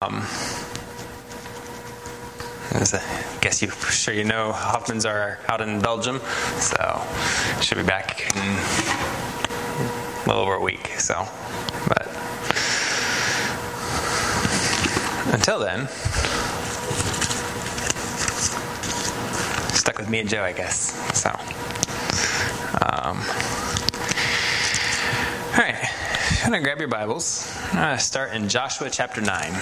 As I guess you know, Hoffmans are out in Belgium, so should be back in a little over a week. So, but until then, stuck with me and Joe, I guess. So, all right, I'm gonna grab your Bibles. I'm gonna start in Joshua chapter 9.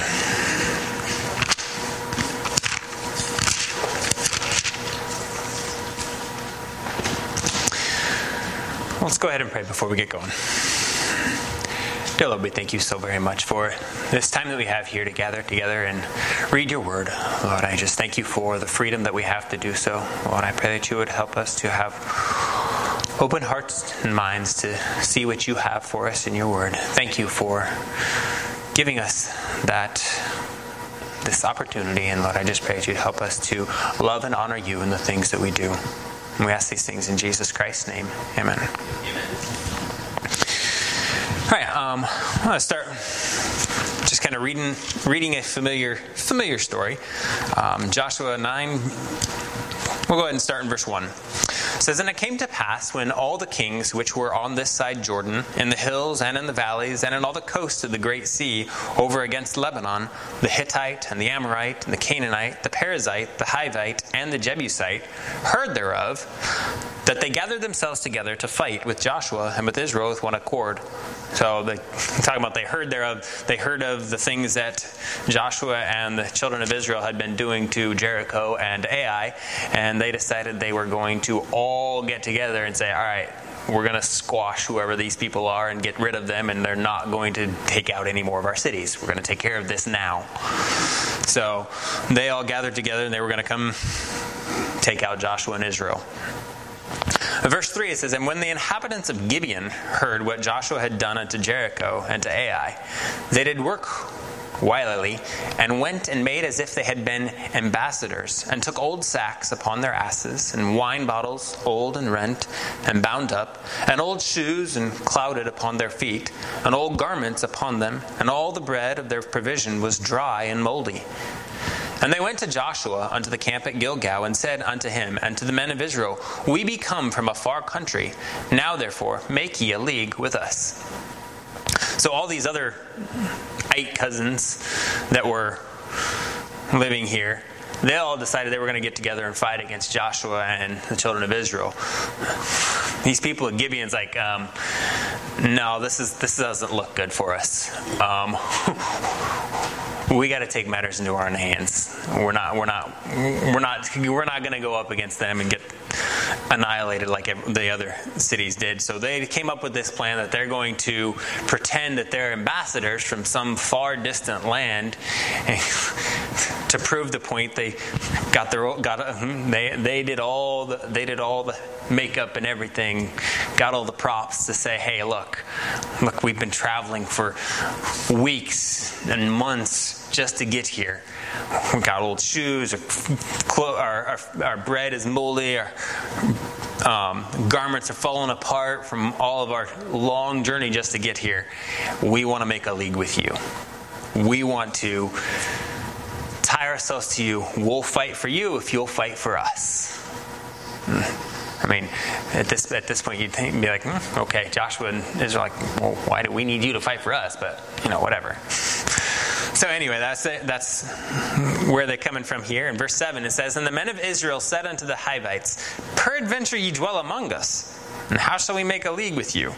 Let's go ahead and pray before we get going. Dear Lord, we thank you so very much for this time that we have here to gather together and read your word. Lord, I just thank you for the freedom that we have to do so. Lord, I pray that you would help us to have open hearts and minds to see what you have for us in your word. Thank you for giving us this opportunity. And Lord, I just pray that you'd help us to love and honor you in the things that we do. And we ask these things in Jesus Christ's name. Amen. All right, I'm going to start just kind of reading a familiar story. Joshua 9, we'll go ahead and start in verse 1. It says, "And it came to pass, when all the kings which were on this side Jordan, in the hills and in the valleys, and in all the coasts of the great sea, over against Lebanon, the Hittite, and the Amorite, and the Canaanite, the Perizzite, the Hivite, and the Jebusite, heard thereof, that they gathered themselves together to fight with Joshua and with Israel with one accord." So talking about they heard of the things that Joshua and the children of Israel had been doing to Jericho and Ai, and they decided they were going to all get together and say, all right, we're going to squash whoever these people are and get rid of them, and they're not going to take out any more of our cities. We're going to take care of this now. So they all gathered together, and they were going to come take out Joshua and Israel. In verse 3 it says, "And when the inhabitants of Gibeon heard what Joshua had done unto Jericho and to Ai, they did work wilily, and went and made as if they had been ambassadors, and took old sacks upon their asses, and wine bottles old and rent, and bound up, and old shoes and clouded upon their feet, and old garments upon them, and all the bread of their provision was dry and mouldy. And they went to Joshua unto the camp at Gilgal, and said unto him and to the men of Israel, We be come from a far country. Now therefore make ye a league with us." So all these other 8 cousins that were living here, they all decided they were going to get together and fight against Joshua and the children of Israel. These people at Gibeon's like, no, this doesn't look good for us. We got to take matters into our own hands. We're not going to go up against them and get annihilated like the other cities did. So they came up with this plan that they're going to pretend that they're ambassadors from some far distant land, and to prove the point. They they did all the makeup and everything, got all the props to say, hey, look, we've been traveling for weeks and months just to get here. We've got old shoes, our bread is moldy, our garments are falling apart from all of our long journey just to get here. We want to make a league with you. We want to tie ourselves to you. We'll fight for you if you'll fight for us. I mean, at this point, you'd be like, okay, Joshua and Israel are like, well, why do we need you to fight for us? But, whatever. So anyway, that's where they're coming from here. In verse 7, it says, "And the men of Israel said unto the Hivites, Peradventure ye dwell among us, and how shall we make a league with you?"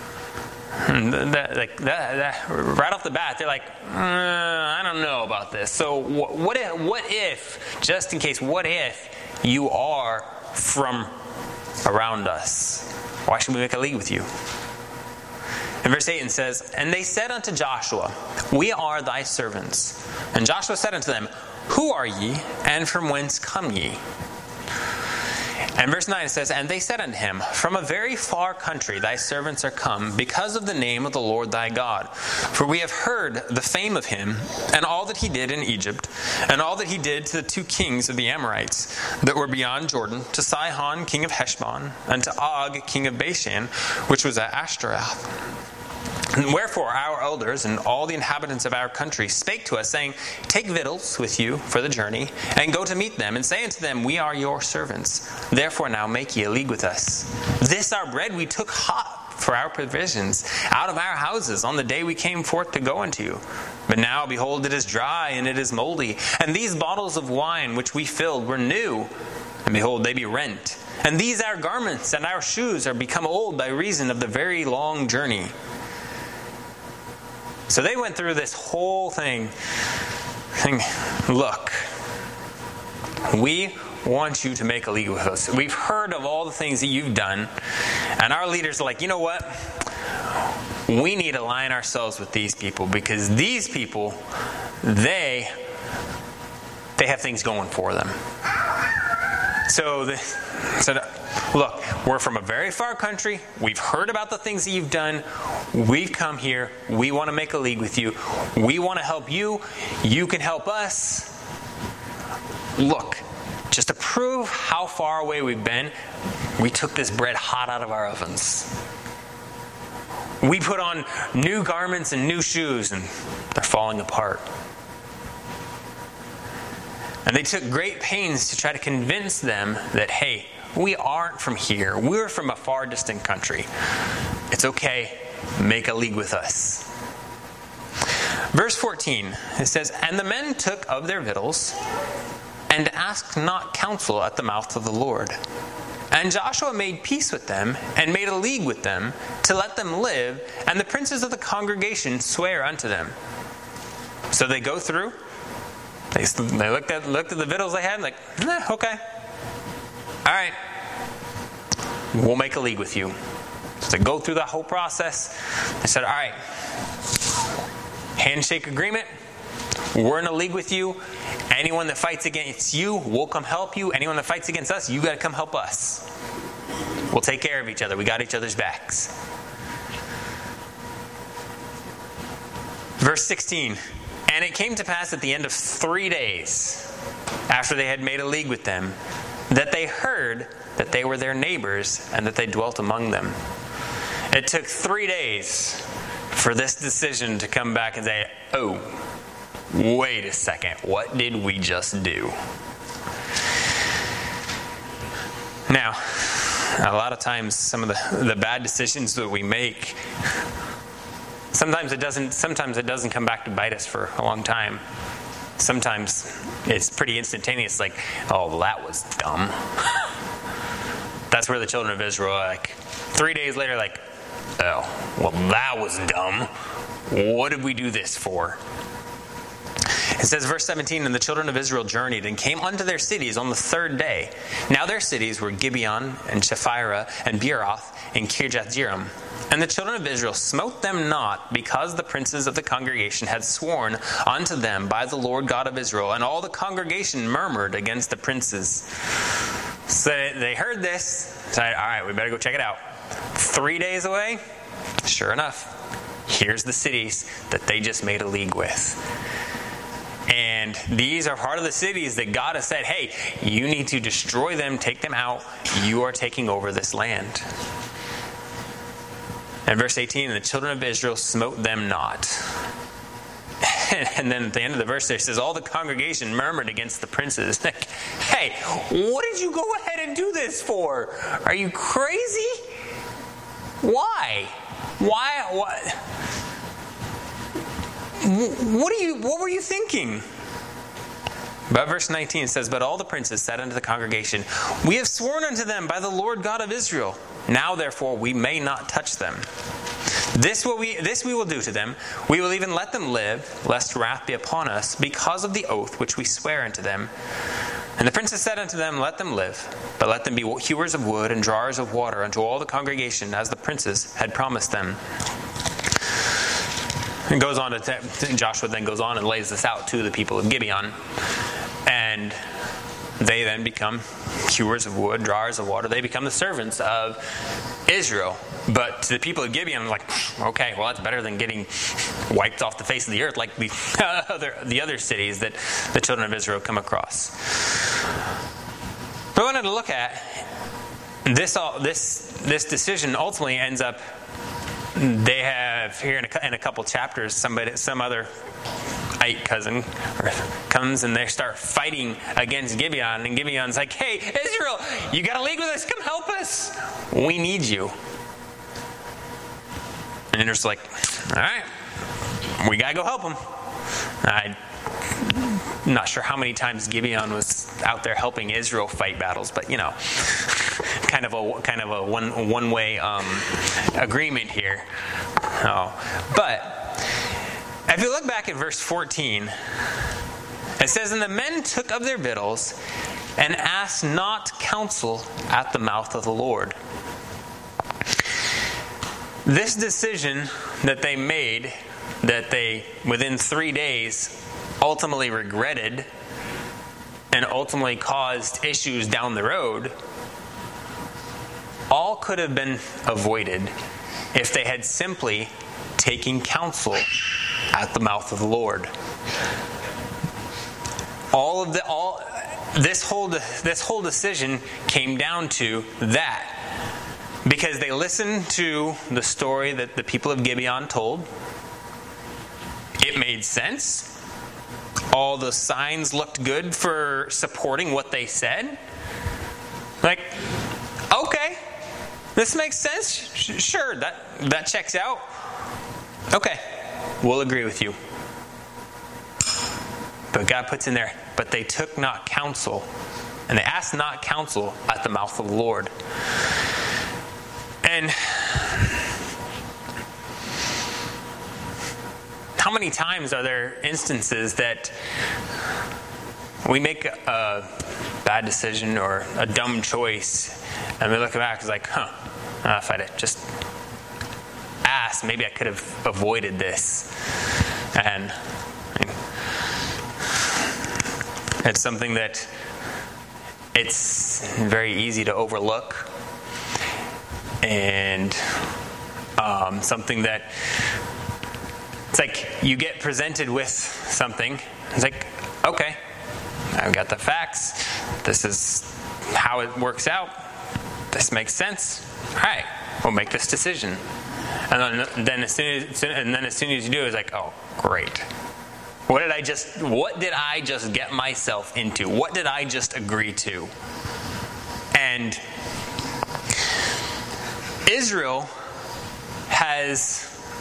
Right off the bat, they're like, I don't know about this. So what if, just in case, what if you are from around us? Why should we make a league with you? In verse 8 it says, "And they said unto Joshua, We are thy servants. And Joshua said unto them, Who are ye, and from whence come ye?" And verse 9 it says, "And they said unto him, From a very far country thy servants are come, because of the name of the Lord thy God. For we have heard the fame of him, and all that he did in Egypt, and all that he did to the 2 kings of the Amorites that were beyond Jordan, to Sihon king of Heshbon, and to Og king of Bashan, which was at Ashtaroth. And wherefore our elders and all the inhabitants of our country spake to us, saying, Take victuals with you for the journey, and go to meet them, and say unto them, We are your servants. Therefore now make ye a league with us. This our bread we took hot for our provisions out of our houses on the day we came forth to go unto you. But now, behold, it is dry, and it is moldy. And these bottles of wine which we filled were new, and behold, they be rent. And these our garments and our shoes are become old by reason of the very long journey. So they went through this whole thing saying, Look, we want you to make a league with us. We've heard of all the things that you've done. And our leaders are like, you know what? We need to align ourselves with these people, because these people, they have things going for them. So they said, look, we're from a very far country. We've heard about the things that you've done. We've come here. We want to make a league with you. We want to help you. You can help us. Look, just to prove how far away we've been, we took this bread hot out of our ovens. We put on new garments and new shoes, and they're falling apart. And they took great pains to try to convince them that, hey, we aren't from here. We're from a far distant country. It's okay. Make a league with us. Verse 14, it says, And the men took of their victuals, and asked not counsel at the mouth of the Lord. And Joshua made peace with them, and made a league with them, to let them live, and the princes of the congregation swear unto them. So they go through. They looked at the victuals they had, like, okay. All right. We'll make a league with you. So they go through that whole process. They said, all right. Handshake agreement. We're in a league with you. Anyone that fights against you, we'll come help you. Anyone that fights against us, you got to come help us. We'll take care of each other. We got each other's backs. Verse 16. And it came to pass at the end of 3 days, after they had made a league with them, that they heard that they were their neighbors and that they dwelt among them. It took 3 days for this decision to come back and say, oh, wait a second, what did we just do? Now, a lot of times some of the bad decisions that we make, sometimes it doesn't come back to bite us for a long time. Sometimes it's pretty instantaneous, like, oh, that was dumb. That's where the children of Israel are like 3 days later, like, oh, well, that was dumb. What did we do this for? It says, verse 17, And the children of Israel journeyed and came unto their cities on the 3rd day. Now their cities were Gibeon and Chephirah and Beeroth and Kirjath-jearim. And the children of Israel smote them not, because the princes of the congregation had sworn unto them by the Lord God of Israel. And all the congregation murmured against the princes. So they heard this, said, all right, we better go check it out. 3 days away, sure enough, here's the cities that they just made a league with. And these are part of the cities that God has said, hey, you need to destroy them, take them out. You are taking over this land. And verse 18, And the children of Israel smote them not. And then at the end of the verse there it says, all the congregation murmured against the princes. Like, hey, what did you go ahead and do this for? Are you crazy? Why? What? What were you thinking? But verse 19 says, But all the princes said unto the congregation, We have sworn unto them by the Lord God of Israel. Now therefore we may not touch them. This we will do to them. We will even let them live, lest wrath be upon us, because of the oath which we swear unto them. And the princes said unto them, Let them live, but let them be hewers of wood and drawers of water unto all the congregation, as the princes had promised them. And goes on Joshua then goes on and lays this out to the people of Gibeon. And they then become hewers of wood, drawers of water. They become the servants of Israel. But to the people of Gibeon, like, okay, well, that's better than getting wiped off the face of the earth like the other cities that the children of Israel come across. But I wanted to look at this decision ultimately ends up, they have have here in a couple chapters, some other Ike cousin comes and they start fighting against Gibeon, and Gibeon's like, hey, Israel, you got to league with us. Come help us. We need you. And Israel's like, all right, we got to go help them. I'm not sure how many times Gibeon was out there helping Israel fight battles, but kind of a one-way agreement here. But if you look back at verse 14, it says, and the men took of their victuals and asked not counsel at the mouth of the Lord. This decision that they made, that they within 3 days ultimately regretted and ultimately caused issues down the road, all could have been avoided if they had simply taken counsel at the mouth of the Lord. This whole decision came down to that, because they listened to the story that the people of Gibeon told. It made sense. All the signs looked good for supporting what they said. Like, okay, this makes sense. Sure, that checks out. Okay, we'll agree with you. But God puts in there, but they took not counsel, and they asked not counsel at the mouth of the Lord. And how many times are there instances that we make a bad decision or a dumb choice, and we look back, it's like, if I'd just asked, maybe I could have avoided this. And it's something that it's very easy to overlook, and something that it's like you get presented with something. It's like, okay, I've got the facts. This is how it works out. This makes sense. All right, we'll make this decision. And then as soon as you do, it's like, oh, great. What did I just get myself into? What did I just agree to? And Israel has,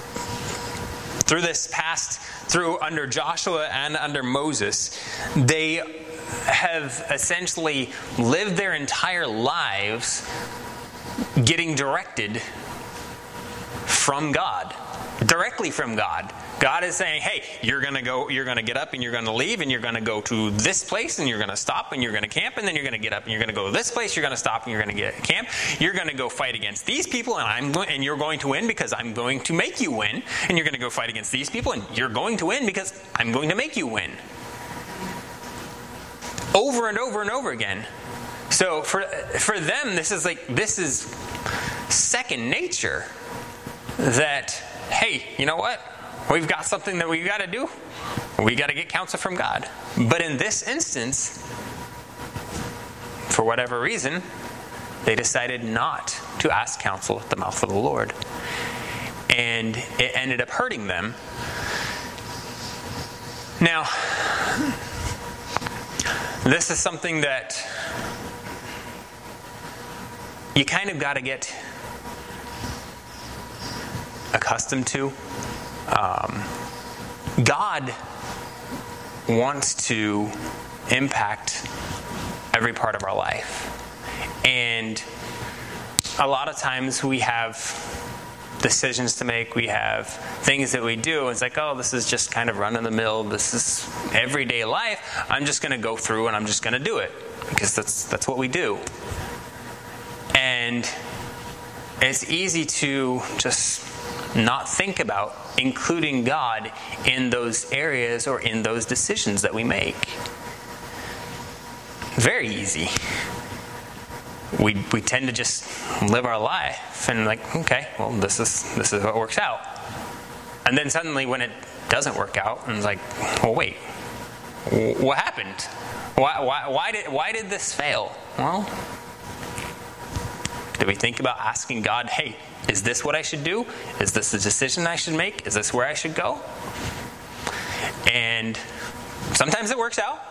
through under Joshua and under Moses, they have essentially lived their entire lives getting directed from God, directly from God. God is saying, hey, you're going to get up and you're going to leave and you're going to go to this place and you're going to stop and you're going to camp, and then you're going to get up and you're going to go to this place, you're going to stop and you're going to camp. You're going to go fight against these people and you're going to win because I'm going to make you win. And you're going to go fight against these people and you're going to win because I'm going to make you win. Over and over and over again. So for them, this is second nature. That, hey, you know what? We've got something that we've got to do. We got to get counsel from God. But in this instance, for whatever reason, they decided not to ask counsel at the mouth of the Lord. And it ended up hurting them. Now, this is something that you kind of got to get accustomed to. God wants to impact every part of our life. And a lot of times we have decisions to make, we have things that we do, and it's like, oh, this is just kind of run-of-the-mill, this is everyday life, I'm just going to go through and I'm just going to do it, because that's what we do. And it's easy to just not think about including God in those areas or in those decisions that we make. Very easy. We tend to just live our life and like, okay, well, this is what works out. And then suddenly when it doesn't work out, and it's like, well, wait, what happened? Why did this fail? Well, That we think about asking God, hey, is this what I should do? Is this the decision I should make? Is this where I should go? And sometimes it works out.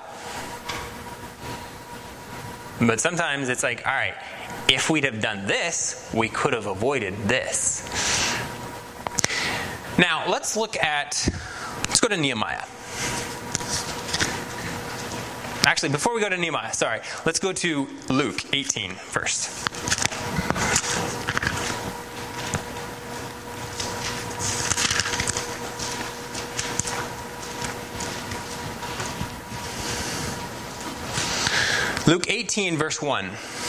But sometimes it's like, all right, if we'd have done this, we could have avoided this. Now, let's go to Nehemiah. Actually, before we go to Nehemiah, let's go to Luke 18 first. Luke 18, verse 1.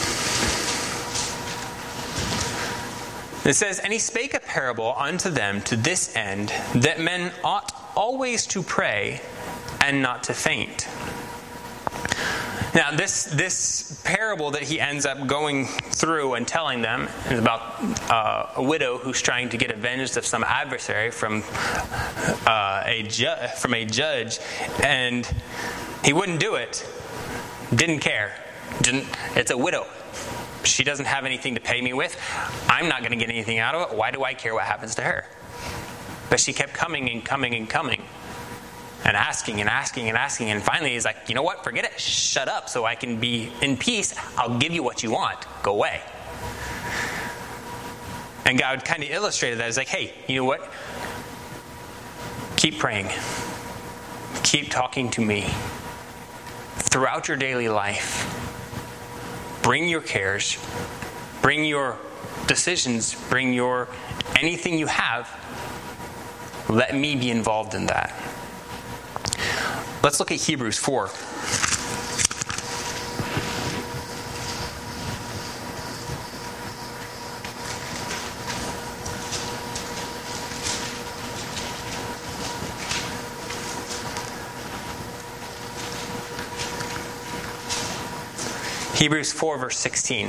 It says, "And he spake a parable unto them to this end, that men ought always to pray and not to faint." Now, this parable that he ends up going through and telling them is about a widow who's trying to get avenged of some adversary from a judge, and he wouldn't do it. Didn't care. It's a widow. She doesn't have anything to pay me with. I'm not going to get anything out of it. Why do I care what happens to her? But she kept coming and coming and coming. And asking and asking and asking. And finally he's like, you know what? Forget it. Shut up so I can be in peace. I'll give you what you want. Go away. And God kind of illustrated that. He's like, hey, you know what? Keep praying. Keep talking to me. Throughout your daily life, bring your cares, bring your decisions, bring your anything you have. Let me be involved in that. Let's look at Hebrews 4. Hebrews 4, verse 16. It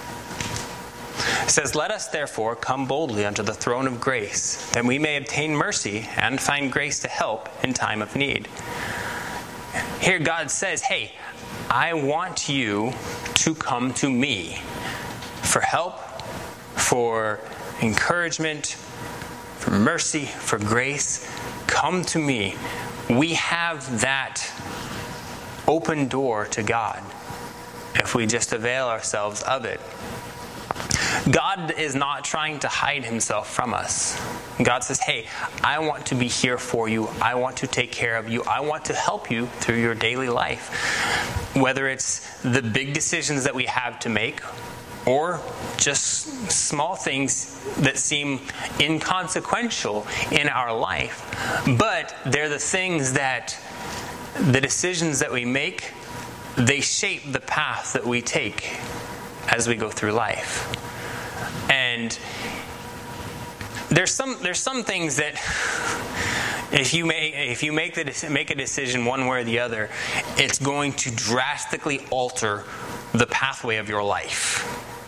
says, "Let us therefore come boldly unto the throne of grace, that we may obtain mercy and find grace to help in time of need." Here God says, hey, I want you to come to me for help, for encouragement, for mercy, for grace. Come to me. We have that open door to God if we just avail ourselves of it. God is not trying to hide himself from us. God says, hey, I want to be here for you. I want to take care of you. I want to help you through your daily life. Whether it's the big decisions that we have to make or just small things that seem inconsequential in our life. But they're the things that, the decisions that we make, they shape the path that we take as we go through life. And there's some things that if you make a decision one way or the other, it's going to drastically alter the pathway of your life.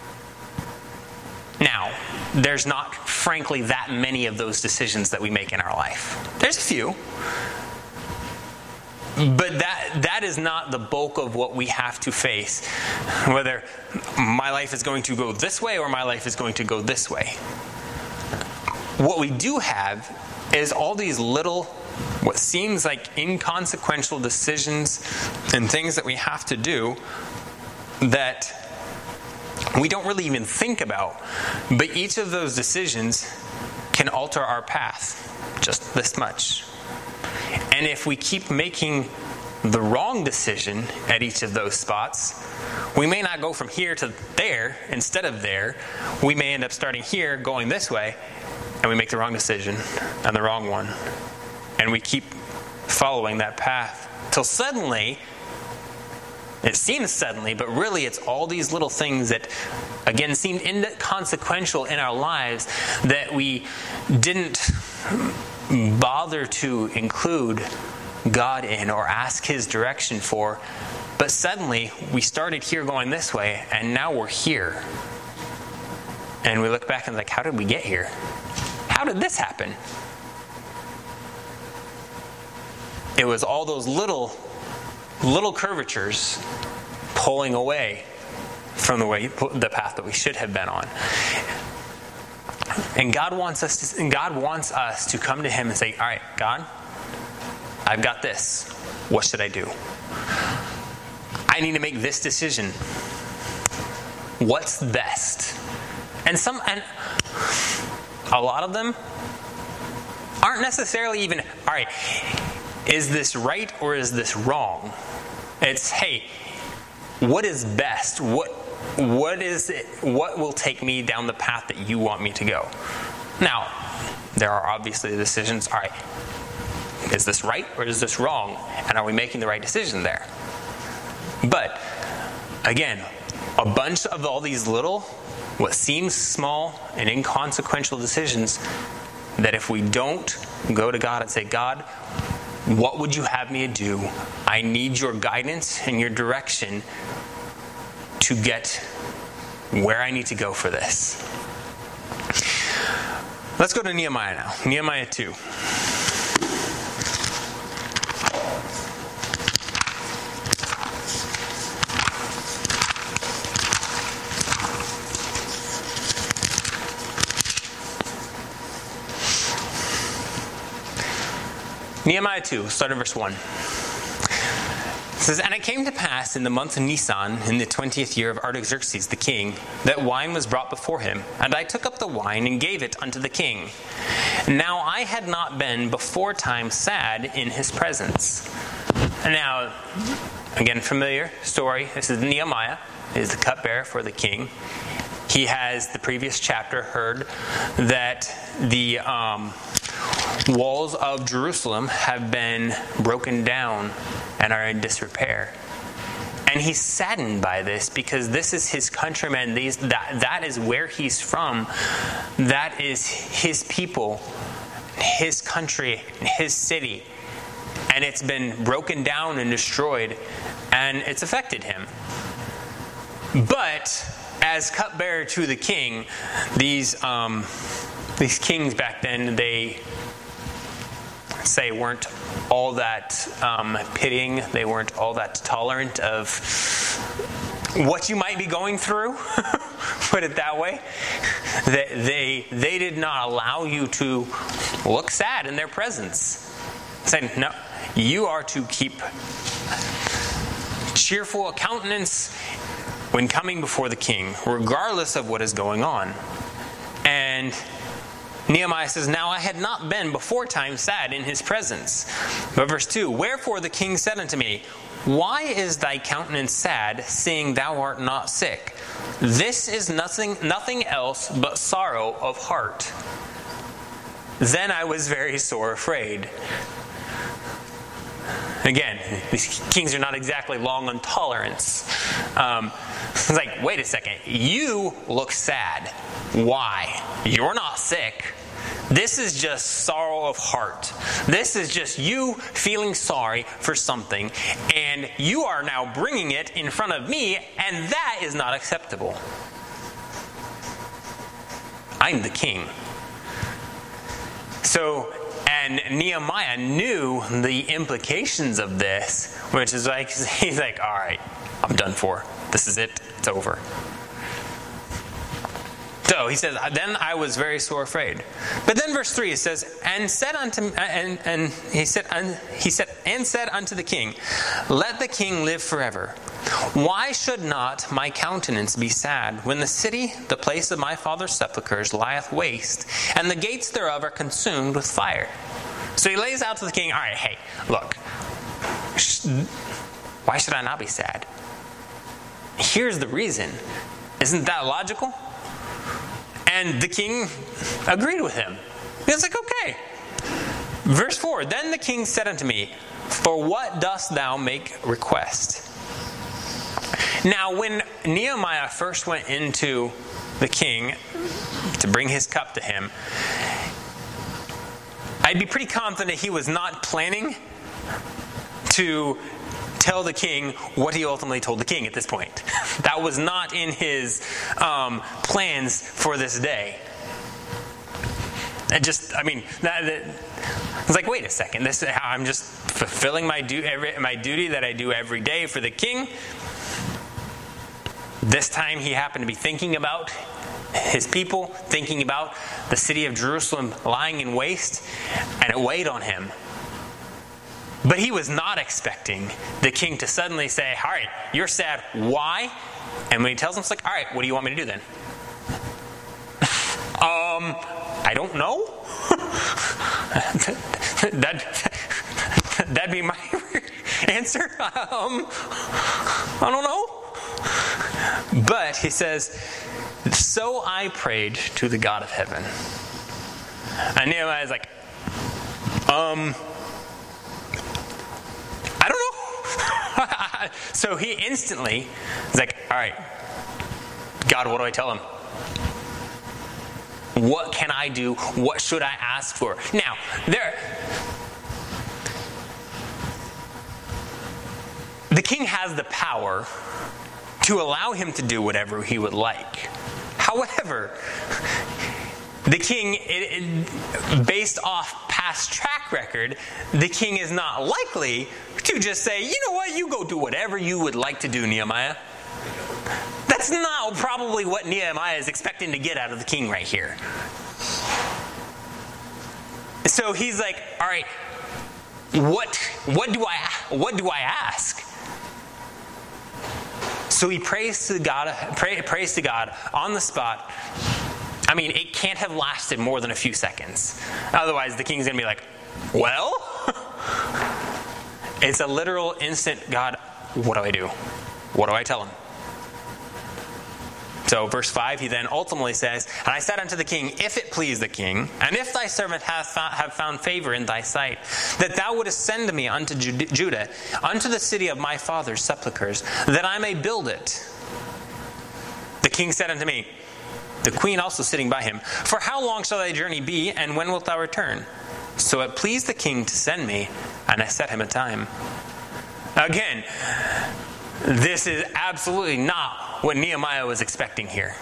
Now, there's not, frankly, that many of those decisions that we make in our life. There's a few. But that is not the bulk of what we have to face. Whether my life is going to go this way or my life is going to go this way. What we do have is all these little, what seems like inconsequential decisions and things that we have to do that we don't really even think about. But each of those decisions can alter our path just this much. And if we keep making the wrong decision at each of those spots, we may not go from here to there instead of there. We may end up starting here, going this way, and we make the wrong decision and the wrong one. And we keep following that path till suddenly, it seems suddenly, but really it's all these little things that, again, seem inconsequential in our lives that we didn't bother to include God in or ask his direction for. But suddenly, we started here going this way, and now we're here. And we look back and like, how did we get here? How did this happen? It was all those little curvatures pulling away from the path that we should have been on. And God wants us to come to Him and say, all right, God, I've got this. What should I do? I need to make this decision. What's best? And a lot of them aren't necessarily even, all right, is this right or is this wrong? It's, hey, what is best? What is it? What will take me down the path that you want me to go? Now, there are obviously decisions. All right, is this right or is this wrong? And are we making the right decision there? But again, a bunch of all these little, what seems small and inconsequential decisions, that if we don't go to God and say, God, what would you have me to do? I need your guidance and your direction to get where I need to go for this. Let's go to Nehemiah now. Nehemiah 2. Nehemiah 2, starting verse 1. It says, And it came to pass in the month of Nisan, in the 20th year of Artaxerxes the king, that wine was brought before him. And I took up the wine and gave it unto the king. Now I had not been before time sad in his presence. And now, again, familiar story. This is Nehemiah, is the cupbearer for the king. He has, the previous chapter, heard that the walls of Jerusalem have been broken down and are in disrepair. And he's saddened by this because this is his countrymen. That is where he's from. That is his people, his country, his city. And it's been broken down and destroyed, and it's affected him. But as cupbearer to the king, these kings back then, they weren't all that pitying. They weren't all that tolerant of what you might be going through. Put it that way. They did not allow you to look sad in their presence. Saying, no, you are to keep cheerful countenance when coming before the king, regardless of what is going on. And Nehemiah says, Now I had not been before time sad in his presence. But verse 2, Wherefore the king said unto me, Why is thy countenance sad, seeing thou art not sick? This is nothing else but sorrow of heart. Then I was very sore afraid. Again, these kings are not exactly long on tolerance. It's like, wait a second. You look sad. Why? You're not sick. This is just sorrow of heart. This is just you feeling sorry for something, and you are now bringing it in front of me, and that is not acceptable. I'm the king. And Nehemiah knew the implications of this, which is like, he's like, all right, I'm done for. This is it. It's over. So he says, then I was very sore afraid. But then verse 3, it says, and said unto the king, Let the king live forever. Why should not my countenance be sad when the city, the place of my father's sepulchres, lieth waste, and the gates thereof are consumed with fire? So he lays out to the king, all right, hey, look, why should I not be sad? Here's the reason. Isn't that logical? And the king agreed with him. He was like, okay. Verse 4, Then the king said unto me, For what dost thou make request? Now, when Nehemiah first went into the king to bring his cup to him, I'd be pretty confident he was not planning to tell the king what he ultimately told the king at this point. That was not in his plans for this day. It's like, wait a second. I'm just fulfilling my duty that I do every day for the king. This time he happened to be thinking about his people, thinking about the city of Jerusalem lying in waste, and it weighed on him. But he was not expecting the king to suddenly say, all right, you're sad. Why? And when he tells him, it's like, all right, what do you want me to do then? I don't know. That'd be my answer. I don't know. But he says, so I prayed to the God of heaven. And Nehemiah is like, I don't know. So he instantly is like, all right, God, what do I tell him? What can I do? What should I ask for? Now, the king has the power to allow him to do whatever he would like. However, the king, based off past track record, the king is not likely to just say, you know what, you go do whatever you would like to do, Nehemiah. That's not probably what Nehemiah is expecting to get out of the king right here. So he's like, all right, what do I ask? So he prays to God on the spot. I mean, it can't have lasted more than a few seconds. Otherwise, the king's going to be like, well? It's a literal instant, God, what do I do? What do I tell him? So verse 5, he then ultimately says, and I said unto the king, if it please the king, and if thy servant have found favor in thy sight, that thou wouldest send me unto Judah, unto the city of my father's sepulchres, that I may build it. The king said unto me, the queen also sitting by him, for how long shall thy journey be, and when wilt thou return? So it pleased the king to send me, and I set him a time. Again, this is absolutely not what Nehemiah was expecting here.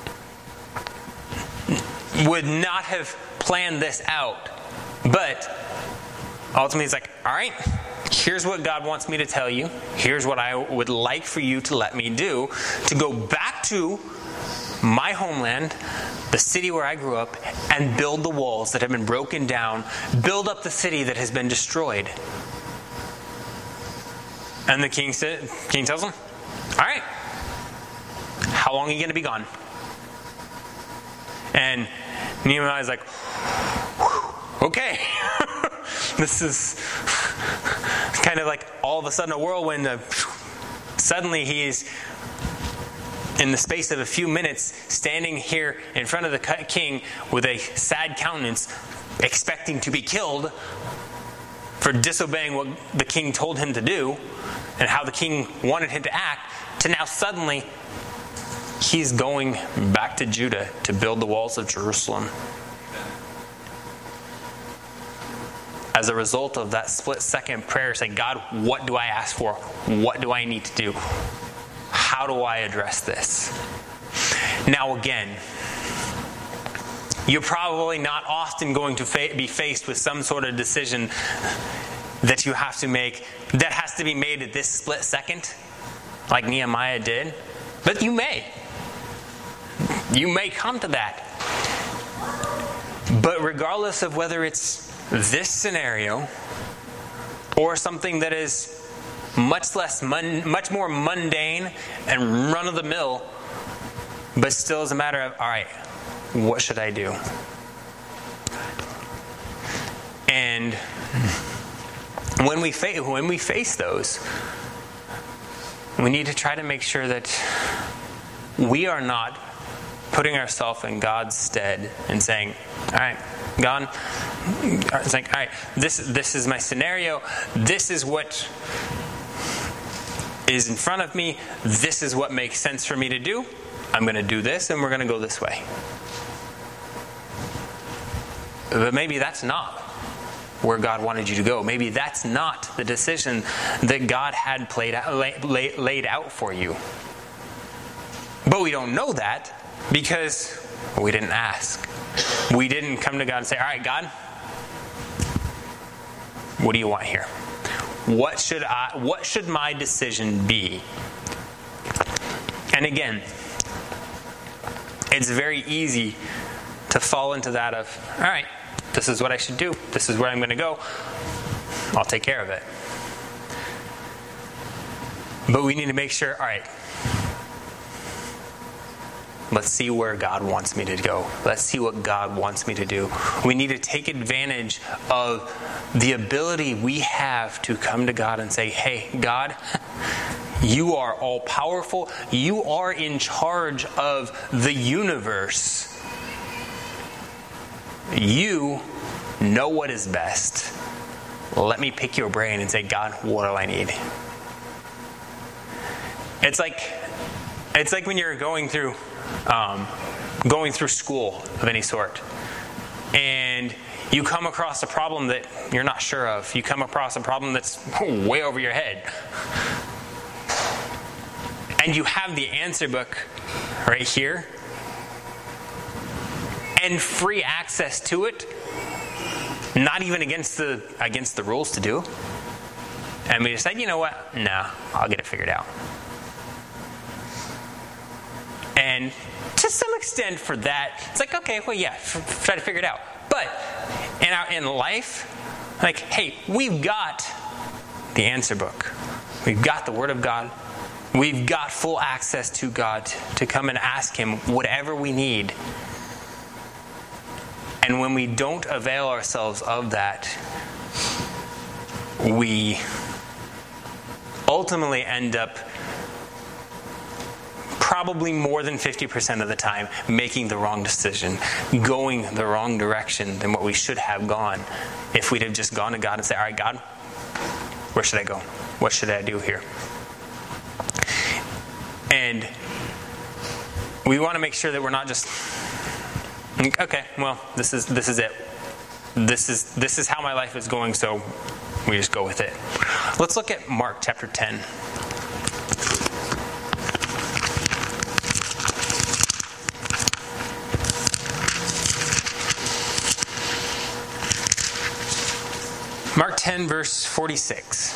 Would not have planned this out. But ultimately he's like, all right, here's what God wants me to tell you. Here's what I would like for you to let me do. To go back to my homeland, the city where I grew up, and build the walls that have been broken down. Build up the city that has been destroyed. And the king tells him, all right, how long are you going to be gone? And Nehemiah is like, okay. This is kind of like all of a sudden a whirlwind. Suddenly he's, in the space of a few minutes, standing here in front of the king with a sad countenance, expecting to be killed for disobeying what the king told him to do and how the king wanted him to act, to now suddenly he's going back to Judah to build the walls of Jerusalem. As a result of that split-second prayer, saying, God, what do I ask for? What do I need to do? How do I address this? Now again, you're probably not often going to be faced with some sort of decision that you have to make, that has to be made at this split second, like Nehemiah did. But you may. You may come to that. But regardless of whether it's this scenario or something that is much more mundane and run-of-the-mill, but still is a matter of, all right, what should I do? And when we face those, we need to try to make sure that we are not putting ourselves in God's stead and saying, all right, God, it's like, all right, this is my scenario. This is what is in front of me. This is what makes sense for me to do. I'm going to do this, and we're going to go this way. But maybe that's not where God wanted you to go. Maybe that's not the decision that God had laid out for you. But we don't know that because we didn't ask. We didn't come to God and say, all right, God, what do you want here? What should my decision be? And again, it's very easy to fall into that of, all right, this is what I should do. This is where I'm going to go. I'll take care of it. But we need to make sure, all right, let's see where God wants me to go. Let's see what God wants me to do. We need to take advantage of the ability we have to come to God and say, hey, God, you are all powerful. You are in charge of the universe. You know what is best. Let me pick your brain and say, God, what do I need? It's like when you're going through school of any sort, and you come across a problem that you're not sure of. You come across a problem that's way over your head, and you have the answer book right here and free access to it, not even against the rules to do. And we decide, you know what? No, I'll get it figured out. And to some extent for that, it's like, okay, well, yeah, try to figure it out. But in life, like, hey, we've got the answer book. We've got the Word of God. We've got full access to God to come and ask Him whatever we need. And when we don't avail ourselves of that, we ultimately end up probably more than 50% of the time making the wrong decision, going the wrong direction than what we should have gone if we'd have just gone to God and said, all right, God, where should I go? What should I do here? And we want to make sure that we're not just, okay, well, this is it. This is how my life is going, so we just go with it. Let's look at Mark chapter 10. Mark 10, verse 46.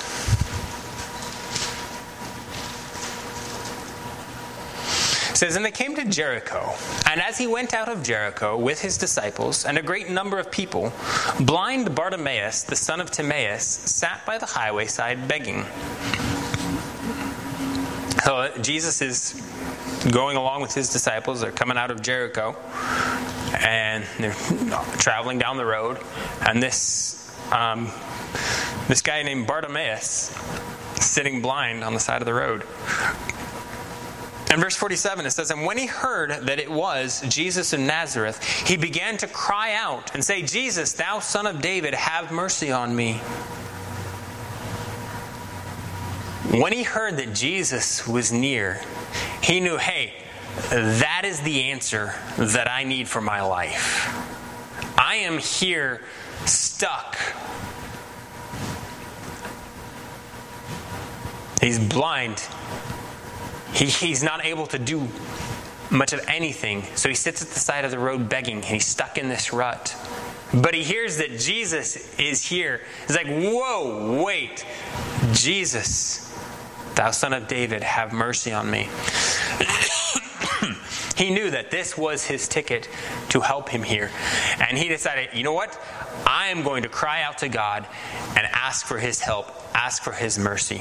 It says, and they came to Jericho. And as he went out of Jericho with his disciples and a great number of people, blind Bartimaeus, the son of Timaeus, sat by the highway side begging. So Jesus is going along with his disciples. They're coming out of Jericho. And they're traveling down the road. And this guy named Bartimaeus sitting blind on the side of the road. In verse 47 it says, and when he heard that it was Jesus of Nazareth, he began to cry out and say, Jesus, thou son of David, have mercy on me. When he heard that Jesus was near, he knew, hey, that is the answer that I need for my life. I am here stuck. He's blind. He's not able to do much of anything. So he sits at the side of the road begging, and he's stuck in this rut. But he hears that Jesus is here. He's like, whoa, wait. Jesus, thou son of David, have mercy on me. He knew that this was his ticket to help him here. And he decided, you know what? I am going to cry out to God and ask for his help, ask for his mercy.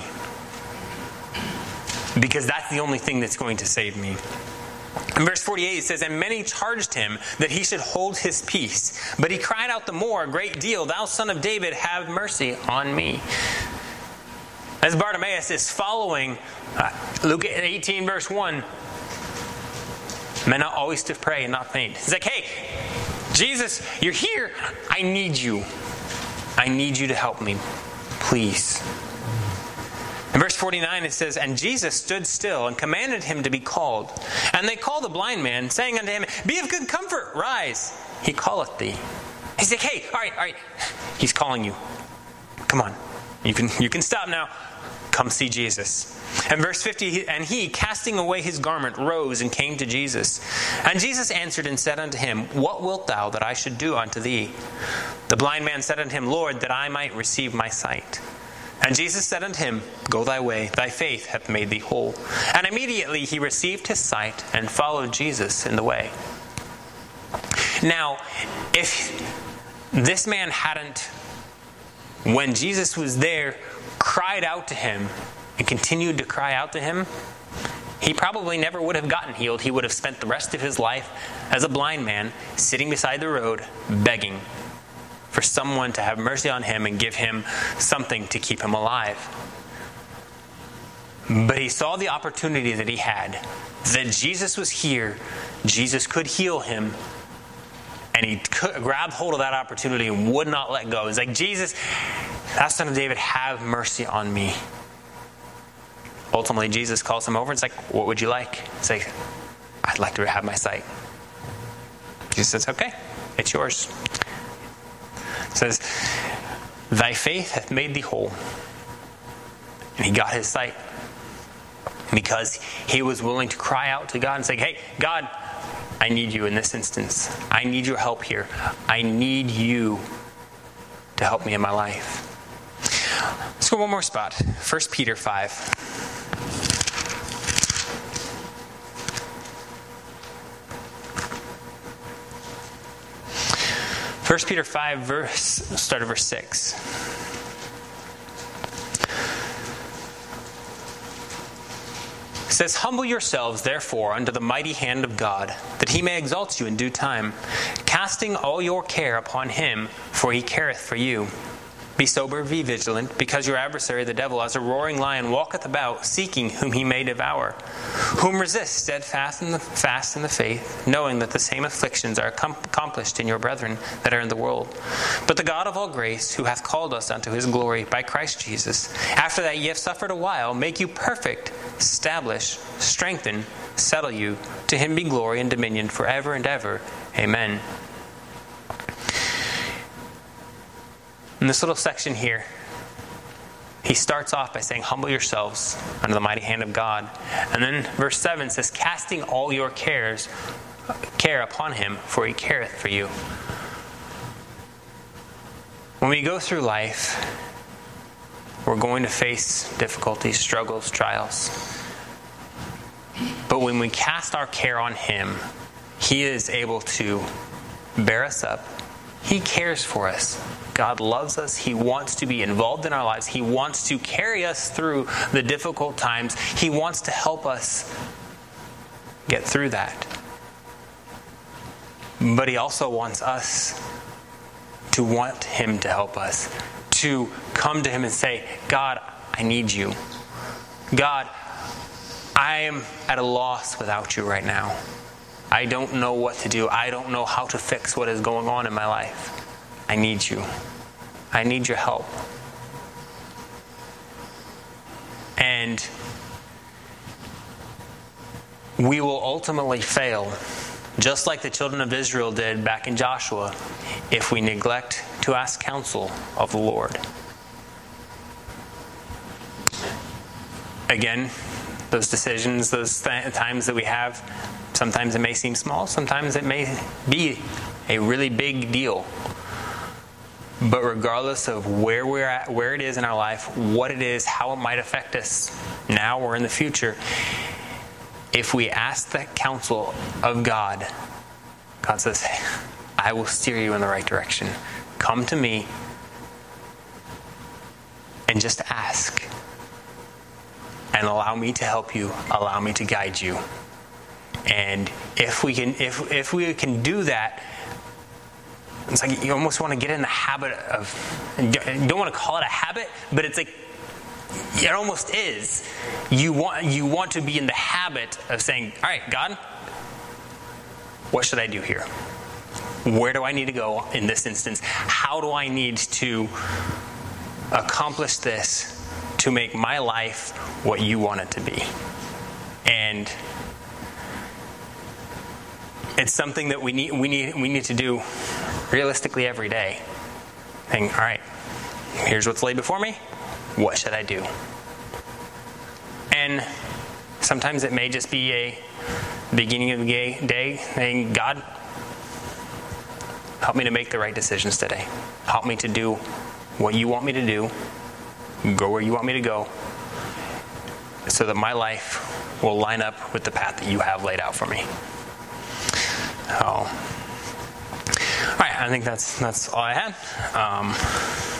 Because that's the only thing that's going to save me. In verse 48 it says, and many charged him that he should hold his peace. But he cried out the more a great deal, thou son of David, have mercy on me. As Bartimaeus is following Luke 18 verse 1, men ought always to pray and not faint. He's like, hey, Jesus, you're here. I need you. I need you to help me. Please. In verse 49 it says, and Jesus stood still and commanded him to be called. And they called the blind man, saying unto him, be of good comfort, rise. He calleth thee. He's like, hey, all right. He's calling you. Come on. You can stop now. Come see Jesus. And verse 50, and he, casting away his garment, rose and came to Jesus. And Jesus answered and said unto him, what wilt thou that I should do unto thee? The blind man said unto him, Lord, that I might receive my sight. And Jesus said unto him, Go thy way, thy faith hath made thee whole. And immediately he received his sight and followed Jesus in the way. Now, if this man hadn't, when Jesus was there, cried out to him and continued to cry out to him, he probably never would have gotten healed. He would have spent the rest of his life as a blind man, sitting beside the road, begging for someone to have mercy on him and give him something to keep him alive. But he saw the opportunity that he had, that Jesus was here, Jesus could heal him, and he grabbed hold of that opportunity and would not let go. He's like, Jesus, thou Son of David, have mercy on me. Ultimately, Jesus calls him over and it's like, what would you like? He's like, I'd like to have my sight. Jesus says, okay, it's yours. It says, thy faith hath made thee whole. And he got his sight because he was willing to cry out to God and say, hey, God, I need you in this instance. I need your help here. I need you to help me in my life. Let's go one more spot. 1 Peter 5. 1 Peter 5, start of verse 6. It says, Humble yourselves, therefore, under the mighty hand of God, that he may exalt you in due time, casting all your care upon him, for he careth for you. Be sober, be vigilant, because your adversary the devil, as a roaring lion, walketh about, seeking whom he may devour. Whom resist steadfast in the faith, knowing that the same afflictions are accomplished in your brethren that are in the world. But the God of all grace, who hath called us unto his glory by Christ Jesus, after that ye have suffered a while, make you perfect, establish, strengthen, settle you. To him be glory and dominion forever and ever. Amen. In this little section here, he starts off by saying, humble yourselves under the mighty hand of God. And then verse 7 says, casting all your care upon him, for he careth for you. When we go through life, we're going to face difficulties, struggles, trials. But when we cast our care on him, he is able to bear us up. He cares for us. God loves us. He wants to be involved in our lives. He wants to carry us through the difficult times. He wants to help us get through that. But he also wants us to want him to help us, to come to him and say, God, I need you. God, I am at a loss without you right now. I don't know what to do. I don't know how to fix what is going on in my life. I need you. I need your help. And we will ultimately fail, just like the children of Israel did back in Joshua, if we neglect to ask counsel of the Lord. Again, those decisions, those times that we have, sometimes it may seem small, sometimes it may be a really big deal. But regardless of where we're at, where it is in our life, what it is, how it might affect us now or in the future, if we ask that counsel of God, God says, hey, I will steer you in the right direction. Come to me and just ask. And allow me to help you, allow me to guide you. And if we can do that, it's like you almost want to get in the habit of, you don't want to call it a habit, but it's like, it almost is. You want to be in the habit of saying, all right, God, what should I do here? Where do I need to go in this instance? How do I need to accomplish this to make my life what you want it to be? And it's something that we need to do realistically every day. Saying, all right, here's what's laid before me. What should I do? And sometimes it may just be a beginning of the day saying, God, help me to make the right decisions today. Help me to do what you want me to do. go where you want me to go, so that my life will line up with the path that you have laid out for me. All right, I think that's all I had.